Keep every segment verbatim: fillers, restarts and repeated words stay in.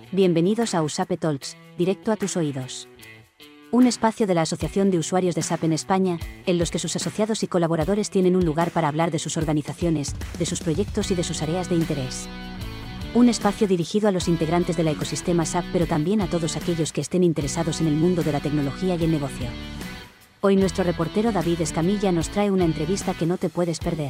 Bienvenidos a USAPE Talks, directo a tus oídos. Un espacio de la Asociación de Usuarios de S A P en España, en los que sus asociados y colaboradores tienen un lugar para hablar de sus organizaciones, de sus proyectos y de sus áreas de interés. Un espacio dirigido a los integrantes del ecosistema S A P, pero también a todos aquellos que estén interesados en el mundo de la tecnología y el negocio. Hoy nuestro reportero David Escamilla nos trae una entrevista que no te puedes perder.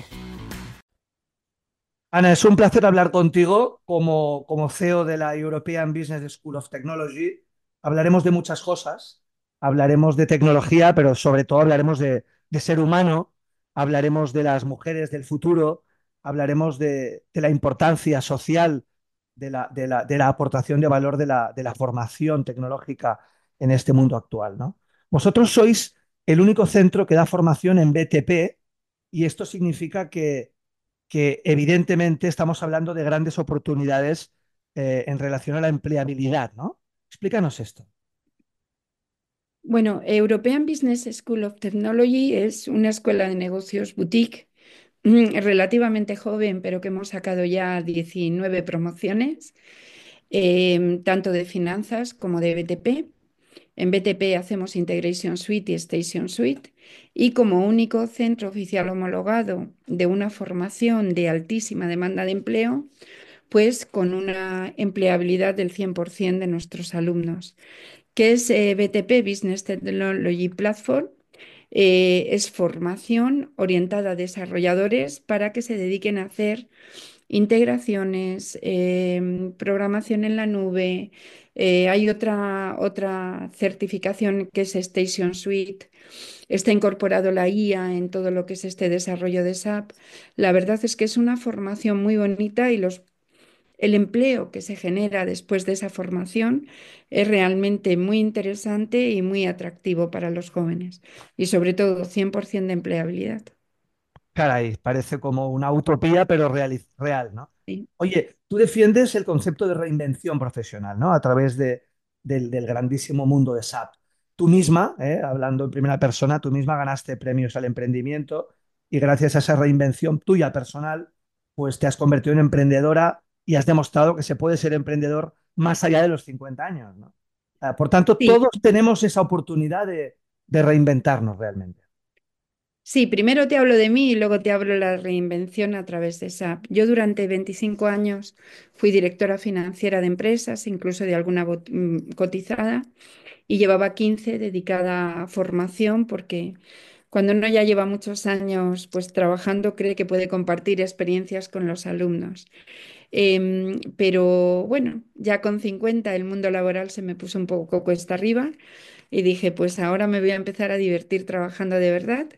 Ana, es un placer hablar contigo como, como C E O de la European Business School of Technology. Hablaremos de muchas cosas, hablaremos de tecnología, pero sobre todo hablaremos de, de ser humano, hablaremos de las mujeres del futuro, hablaremos de, de la importancia social de la, de la, de la aportación de valor de la, de la formación tecnológica en este mundo actual, ¿no? Vosotros sois el único centro que da formación en B T P y esto significa que que evidentemente estamos hablando de grandes oportunidades eh, en relación a la empleabilidad, ¿no? Explícanos esto. Bueno, European Business School of Technology es una escuela de negocios boutique mm, relativamente joven, pero que hemos sacado ya diecinueve promociones, em, tanto de finanzas como de B T P. En B T P hacemos Integration Suite y Station Suite y como único centro oficial homologado de una formación de altísima demanda de empleo, pues con una empleabilidad del cien por ciento de nuestros alumnos. ¿Qué es eh, B T P, Business Technology Platform? Eh, es formación orientada a desarrolladores para que se dediquen a hacer integraciones, eh, programación en la nube. Eh, hay otra, otra certificación que es Station Suite. Está incorporado la I A en todo lo que es este desarrollo de S A P. La verdad es que es una formación muy bonita y los el empleo que se genera después de esa formación es realmente muy interesante y muy atractivo para los jóvenes y sobre todo cien por ciento de empleabilidad. Caray, parece como una utopía, pero real, real, ¿no? Sí. Oye, tú defiendes el concepto de reinvención profesional, ¿no? A través de, del, del grandísimo mundo de S A P. Tú misma, ¿eh? Hablando en primera persona, tú misma ganaste premios al emprendimiento y gracias a esa reinvención tuya personal, pues te has convertido en emprendedora y has demostrado que se puede ser emprendedor más allá de los cincuenta años, ¿no? Ah, Por tanto, Sí, todos tenemos esa oportunidad de, de reinventarnos realmente. sí, primero te hablo de mí y luego te hablo de la reinvención a través de S A P. Yo durante veinticinco años fui directora financiera de empresas, incluso de alguna bot- mm, cotizada, y llevaba quince dedicada a formación porque cuando uno ya lleva muchos años pues trabajando cree que puede compartir experiencias con los alumnos. Em, pero bueno, ya con cincuenta el mundo laboral se me puso un poco cuesta arriba y dije, pues ahora me voy a empezar a divertir trabajando de verdad.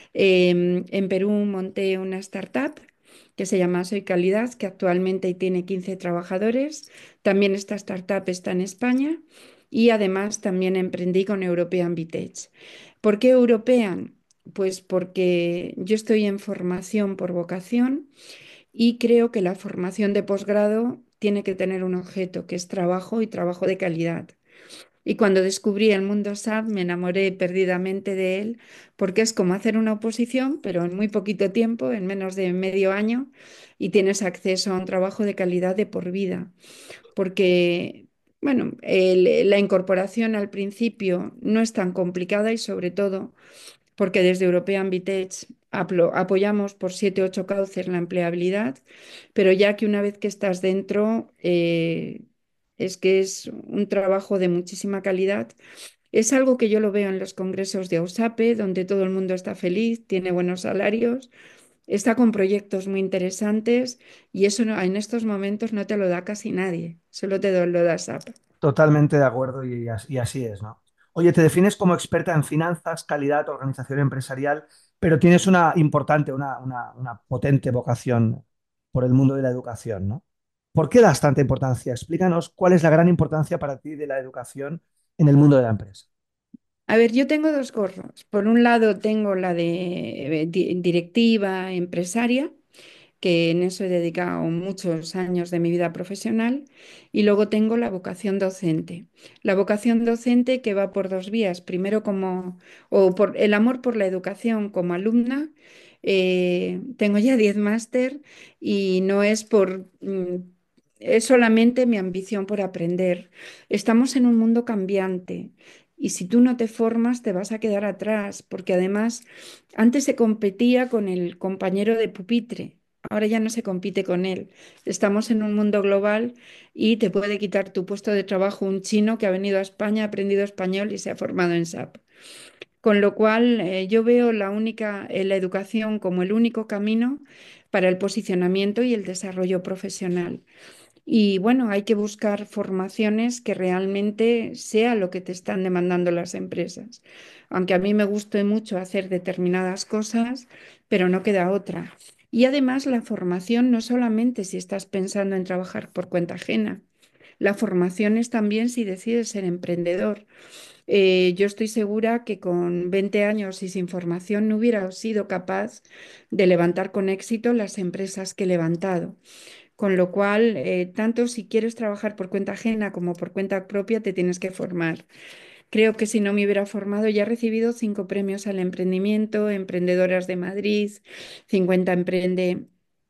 Em, en Perú monté una startup que se llama Soy Calidad, que actualmente tiene quince trabajadores. También esta startup está en España y además también emprendí con European Vitech. ¿Por qué European? Pues porque yo estoy en formación por vocación y creo que la formación de posgrado tiene que tener un objeto, que es trabajo y trabajo de calidad. Y cuando descubrí el mundo S A P me enamoré perdidamente de él, porque es como hacer una oposición, pero en muy poquito tiempo, en menos de medio año, y tienes acceso a un trabajo de calidad de por vida. Porque, bueno, el- la incorporación al principio no es tan complicada y sobre todo porque desde European Vitech aplo- apoyamos por siete, ocho cauces la empleabilidad, pero ya que una vez que estás dentro, eh, es que es un trabajo de muchísima calidad. Es algo que yo lo veo en los congresos de AUSAPE, donde todo el mundo está feliz, tiene buenos salarios, está con proyectos muy interesantes y eso no- en estos momentos no te lo da casi nadie, solo te lo da S A P. Totalmente de acuerdo y, as- y así es, ¿no? Oye, te defines como experta en finanzas, calidad, organización empresarial, pero tienes una importante, una, una- una potente vocación por el mundo de la educación, ¿no? ¿Por qué das tanta importancia? Explícanos cuál es la gran importancia para ti de la educación en el mundo de la empresa. A ver, yo tengo dos gorros. Por un lado tengo la de eh, di- directiva empresaria, que en eso he dedicado muchos años de mi vida profesional, y luego tengo la vocación docente. La vocación docente que va por dos vías. Primero como, o por el amor por la educación como alumna. Eh, tengo ya diez máster y no es por, mm, es solamente mi ambición por aprender. Estamos en un mundo cambiante y si tú no te formas te vas a quedar atrás, porque además antes se competía con el compañero de pupitre, ahora ya no se compite con él. Estamos en un mundo global y te puede quitar tu puesto de trabajo un chino que ha venido a España, ha aprendido español y se ha formado en S A P. Con lo cual, eh, yo veo la única, eh, la educación como el único camino para el posicionamiento y el desarrollo profesional. Y bueno, hay que buscar formaciones que realmente sea lo que te están demandando las empresas. Aunque a mí me guste mucho hacer determinadas cosas, pero no queda otra. Y además la formación no solamente si estás pensando en trabajar por cuenta ajena, la formación es también si decides ser emprendedor. Eh, yo estoy segura que con veinte años y sin formación no hubiera sido capaz de levantar con éxito las empresas que he levantado. Con lo cual, eh, tanto si quieres trabajar por cuenta ajena como por cuenta propia, te tienes que formar. Creo que si no me hubiera formado, ya he recibido cinco premios al emprendimiento, Emprendedoras de Madrid, cincuenta Emprende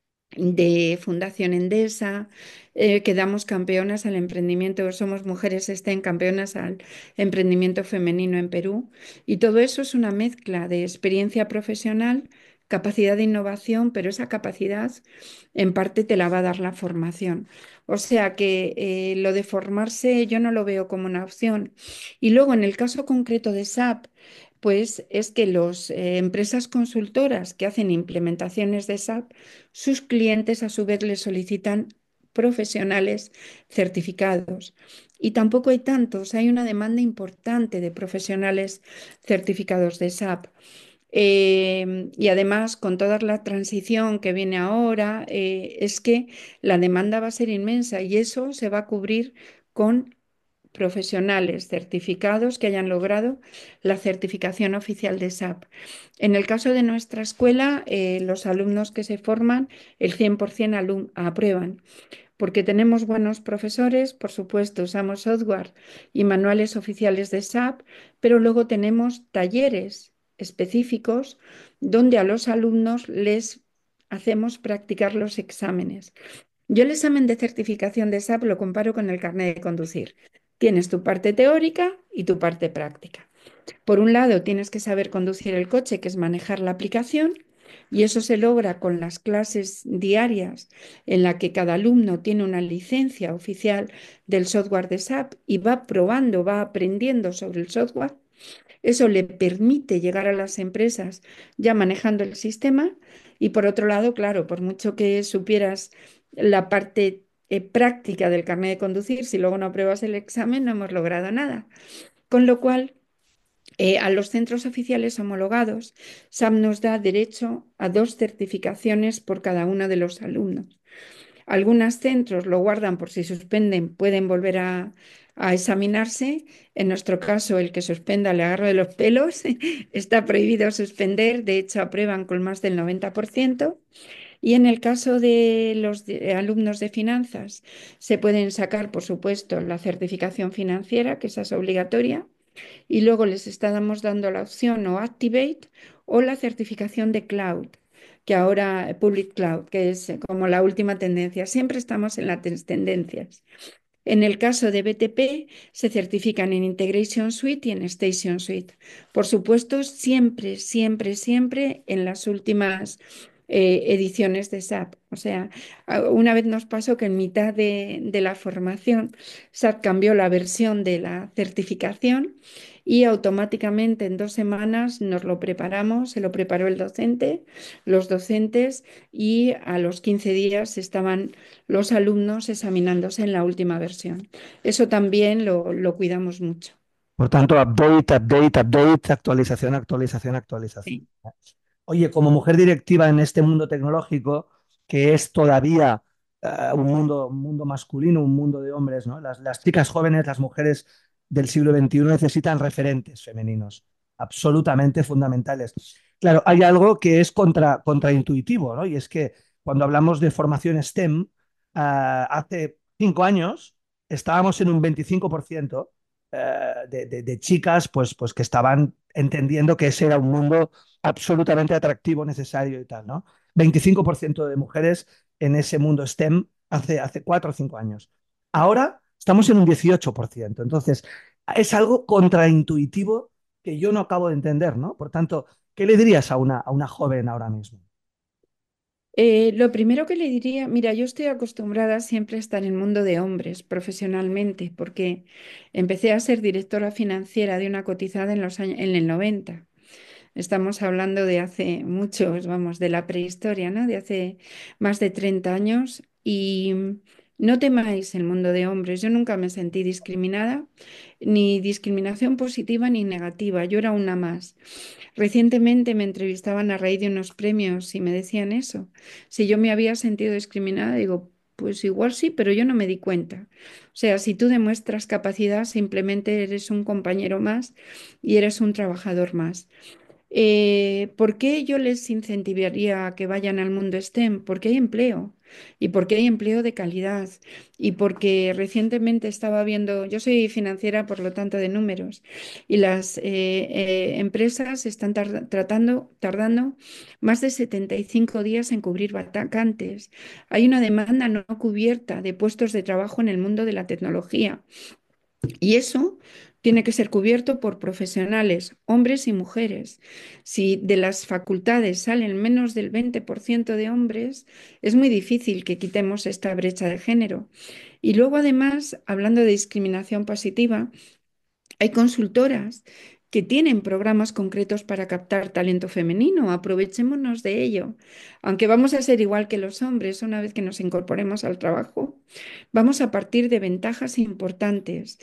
de Fundación Endesa, eh, quedamos campeonas al emprendimiento, somos mujeres estén campeonas al emprendimiento femenino en Perú. Y todo eso es una mezcla de experiencia profesional, capacidad de innovación, pero esa capacidad en parte te la va a dar la formación. O sea que eh, lo de formarse yo no lo veo como una opción. Y luego en el caso concreto de S A P, pues es que las empresas consultoras que hacen implementaciones de S A P, sus clientes a su vez les solicitan profesionales certificados. Y tampoco hay tantos, hay una demanda importante de profesionales certificados de S A P. Eh, y además, con toda la transición que viene ahora, eh, es que la demanda va a ser inmensa y eso se va a cubrir con profesionales certificados que hayan logrado la certificación oficial de S A P. En el caso de nuestra escuela, eh, los alumnos que se forman, el cien por ciento alum- aprueban, porque tenemos buenos profesores, por supuesto, usamos software y manuales oficiales de S A P, pero luego tenemos talleres específicos donde a los alumnos les hacemos practicar los exámenes. Yo el examen de certificación de S A P lo comparo con el carnet de conducir. Tienes tu parte teórica y tu parte práctica. Por un lado, tienes que saber conducir el coche, que es manejar la aplicación, y eso se logra con las clases diarias en la que cada alumno tiene una licencia oficial del software de S A P y va probando, va aprendiendo sobre el software. Eso le permite llegar a las empresas ya manejando el sistema y por otro lado, claro, por mucho que supieras la parte eh, práctica del carnet de conducir, si luego no apruebas el examen no hemos logrado nada. Con lo cual, eh, a los centros oficiales homologados, S A P nos da derecho a dos certificaciones por cada uno de los alumnos. Algunos centros lo guardan por si suspenden, pueden volver a, a examinarse. En nuestro caso, el que suspenda le agarro de los pelos. Está prohibido suspender, de hecho aprueban con más del noventa por ciento. Y en el caso de los de- alumnos de finanzas, se pueden sacar, por supuesto, la certificación financiera, que esa es obligatoria, y luego les estamos dando la opción o Activate o la certificación de Cloud, que ahora Public Cloud, que es eh, como la última tendencia. Siempre estamos en las tendencias. En el caso de B T P, se certifican en Integration Suite y en Station Suite. Por supuesto, siempre, siempre, siempre en las últimas eh, ediciones de S A P. O sea, una vez nos pasó que en mitad de, de la formación, S A P cambió la versión de la certificación y automáticamente en dos semanas nos lo preparamos, se lo preparó el docente, los docentes y a los quince días estaban los alumnos examinándose en la última versión. Eso también lo, lo cuidamos mucho. Por tanto, update, update, update, actualización, actualización, actualización. Sí. Oye, como mujer directiva en este mundo tecnológico, que es todavía eh, un mundo, un mundo masculino, un mundo de hombres, ¿no? Las, las chicas jóvenes, las mujeres del siglo veintiuno necesitan referentes femeninos, absolutamente fundamentales. Claro, hay algo que es contra, contraintuitivo, ¿no? Y es que cuando hablamos de formación STEM, eh, hace cinco años estábamos en un veinticinco por ciento eh, de, de, de chicas pues, pues que estaban entendiendo que ese era un mundo absolutamente atractivo, necesario y tal, ¿no? veinticinco por ciento de mujeres en ese mundo STEM hace, hace cuatro o cinco años. Ahora estamos en un dieciocho por ciento. Entonces, es algo contraintuitivo que yo no acabo de entender, ¿no? Por tanto, ¿qué le dirías a una, a una joven ahora mismo? Eh, lo primero que le diría, mira, yo estoy acostumbrada siempre a estar en el mundo de hombres profesionalmente, porque empecé a ser directora financiera de una cotizada en los años, en el noventa. Estamos hablando de hace muchos, vamos, de la prehistoria, ¿no? De hace más de treinta años. Y no temáis el mundo de hombres. Yo nunca me sentí discriminada, ni discriminación positiva ni negativa. Yo era una más. Recientemente me entrevistaban a raíz de unos premios y me decían eso. Si yo me había sentido discriminada, digo, pues igual sí, pero yo no me di cuenta. O sea, si tú demuestras capacidad, simplemente eres un compañero más y eres un trabajador más. Eh, ¿por qué yo les incentivaría a que vayan al mundo STEM? Porque hay empleo y porque hay empleo de calidad y porque recientemente estaba viendo, yo soy financiera, por lo tanto, de números, y las eh, eh, empresas están tar- tratando, tardando más de setenta y cinco días en cubrir vacantes. Hay una demanda no cubierta de puestos de trabajo en el mundo de la tecnología. Y eso tiene que ser cubierto por profesionales, hombres y mujeres. Si de las facultades salen menos del veinte por ciento de hombres, es muy difícil que quitemos esta brecha de género. Y luego, además, hablando de discriminación positiva, hay consultoras que tienen programas concretos para captar talento femenino. Aprovechémonos de ello. Aunque vamos a ser igual que los hombres una vez que nos incorporemos al trabajo, vamos a partir de ventajas importantes.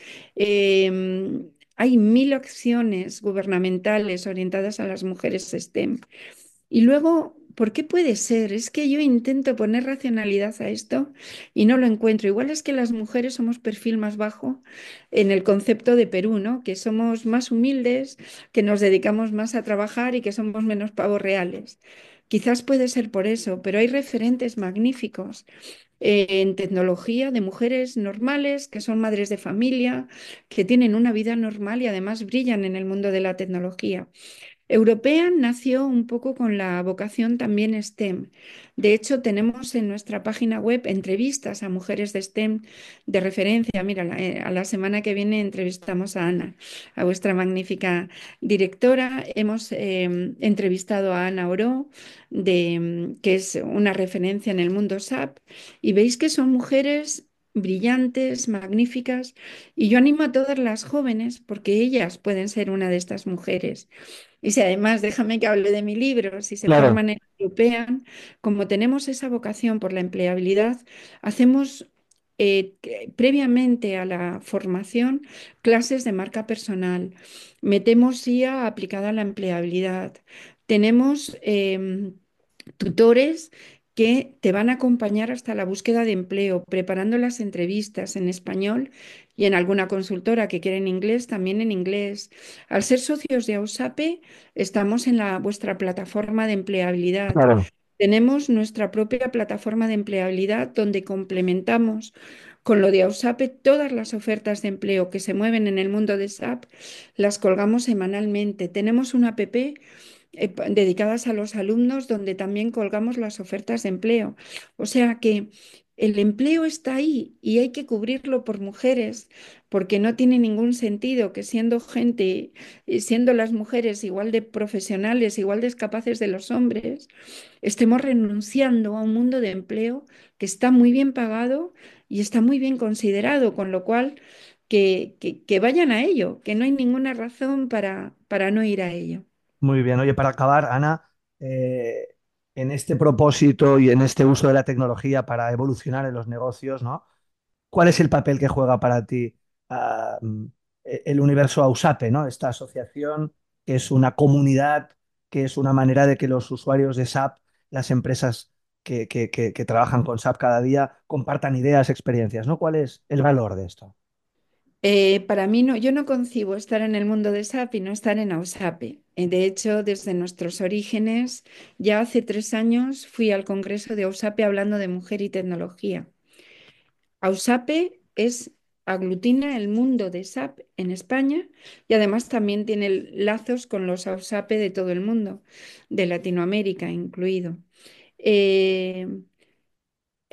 Em, hay mil acciones gubernamentales orientadas a las mujeres STEM. Y luego, ¿por qué puede ser? Es que yo intento poner racionalidad a esto y no lo encuentro. Igual es que las mujeres somos perfil más bajo en el concepto de Perú, ¿no? Que somos más humildes, que nos dedicamos más a trabajar y que somos menos pavos reales. Quizás puede ser por eso, pero hay referentes magníficos eh, en tecnología de mujeres normales que son madres de familia, que tienen una vida normal y además brillan en el mundo de la tecnología. European nació un poco con la vocación también STEM. De hecho, tenemos en nuestra página web entrevistas a mujeres de STEM de referencia. Mira, la- eh, a la semana que viene entrevistamos a Ana, a vuestra magnífica directora. Hemos eh, entrevistado a Ana Oro, de, mm, que es una referencia en el mundo SAP, y veis que son mujeres brillantes, magníficas, y yo animo a todas las jóvenes porque ellas pueden ser una de estas mujeres. Y si además, déjame que hable de mi libro, si se Claro, forman en European, como tenemos esa vocación por la empleabilidad, hacemos eh, que- previamente a la formación clases de marca personal. Metemos I A aplicada a la empleabilidad. Tenemos em, tutores que te van a acompañar hasta la búsqueda de empleo, preparando las entrevistas en español y en alguna consultora que quiera en inglés, también en inglés. Al ser socios de AUSAPE, estamos en la, vuestra plataforma de empleabilidad. claro. Tenemos nuestra propia plataforma de empleabilidad donde complementamos con lo de AUSAPE todas las ofertas de empleo que se mueven en el mundo de SAP, las colgamos semanalmente. Tenemos una app eh, pa- dedicadas a los alumnos, donde también colgamos las ofertas de empleo. O sea que el empleo está ahí y hay que cubrirlo por mujeres, porque no tiene ningún sentido que siendo gente, eh, siendo las mujeres igual de profesionales, igual de capaces de los hombres, estemos renunciando a un mundo de empleo que está muy bien pagado y está muy bien considerado, con lo cual que, que, que vayan a ello, que no hay ninguna razón para, para no ir a ello. Muy bien. Oye, para acabar, Ana, eh, en este propósito y en este uso de la tecnología para evolucionar en los negocios, ¿no? ¿Cuál es el papel que juega para ti ah, mm, e- el universo AUSAPE, ¿no? Esta asociación que es una comunidad, que es una manera de que los usuarios de SAP, las empresas que, que- que- que trabajan con SAP cada día, compartan ideas, experiencias, ¿no? ¿Cuál es el valor de esto? Eh, para mí no, yo no concibo estar en el mundo de SAP y no estar en AUSAPE. Eh, De hecho, desde nuestros orígenes, ya hace tres años fui al Congreso de AUSAPE hablando de mujer y tecnología. AUSAPE es, aglutina el mundo de SAP en España y además también tiene lazos con los AUSAPE de todo el mundo, de Latinoamérica incluido. Eh,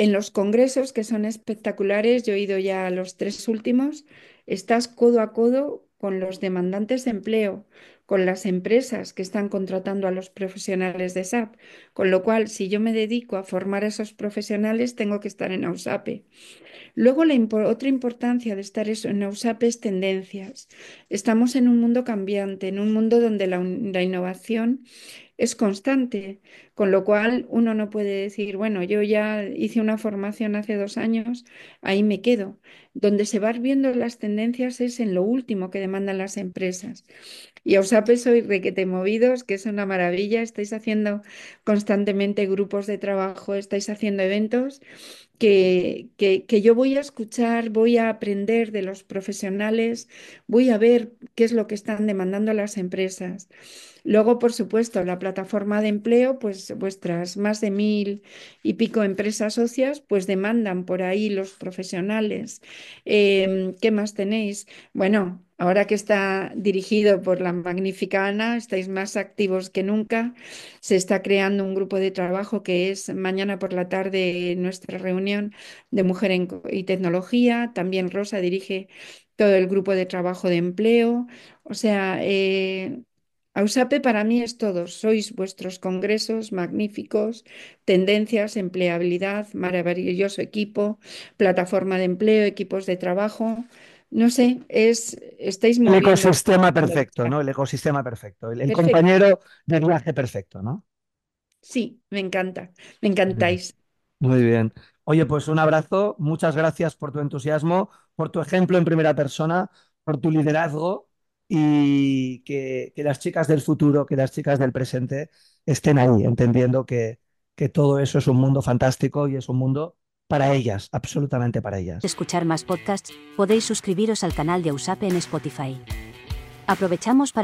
en los congresos, que son espectaculares, yo he ido ya a los tres últimos, estás codo a codo con los demandantes de empleo, con las empresas que están contratando a los profesionales de S A P. Con lo cual, si yo me dedico a formar a esos profesionales, tengo que estar en AUSAPE. Luego, la impo- otra importancia de estar eso en AUSAPE es tendencias. Estamos en un mundo cambiante, en un mundo donde la, un- la innovación es constante, con lo cual uno no puede decir, bueno, yo ya hice una formación hace dos años, ahí me quedo. Donde se van viendo las tendencias es en lo último que demandan las empresas. Y AUSAPE sois requete movidos, que es una maravilla. Estáis haciendo constantemente grupos de trabajo, estáis haciendo eventos que, que, que yo voy a escuchar, voy a aprender de los profesionales, voy a ver qué es lo que están demandando las empresas. Luego, por supuesto, la plataforma de empleo, pues vuestras más de mil y pico empresas socias, pues demandan por ahí los profesionales. Em, ¿qué más tenéis? Bueno, ahora que está dirigido por la magnífica Ana, estáis más activos que nunca. Se está creando un grupo de trabajo que es mañana por la tarde nuestra reunión de Mujer en Co- y Tecnología. También Rosa dirige todo el grupo de trabajo de empleo. O sea, eh, AUSAPE para mí es todo. Sois vuestros congresos magníficos, tendencias, empleabilidad, maravilloso equipo, plataforma de empleo, equipos de trabajo. No sé, es, estáis El moviendo. ecosistema perfecto, ¿no? El ecosistema perfecto, el, el Perfecto. compañero de viaje perfecto, ¿no? Sí, me encanta. Me Muy bien. encantáis. Muy bien. Oye, pues un abrazo, muchas gracias por tu entusiasmo, por tu ejemplo en primera persona, por tu liderazgo y que, que las chicas del futuro, que las chicas del presente estén ahí, entendiendo que, que todo eso es un mundo fantástico y es un mundo para ellas, absolutamente para ellas. Escuchar más podcasts, podéis suscribiros al canal de AUSAPE en Spotify. Aprovechamos para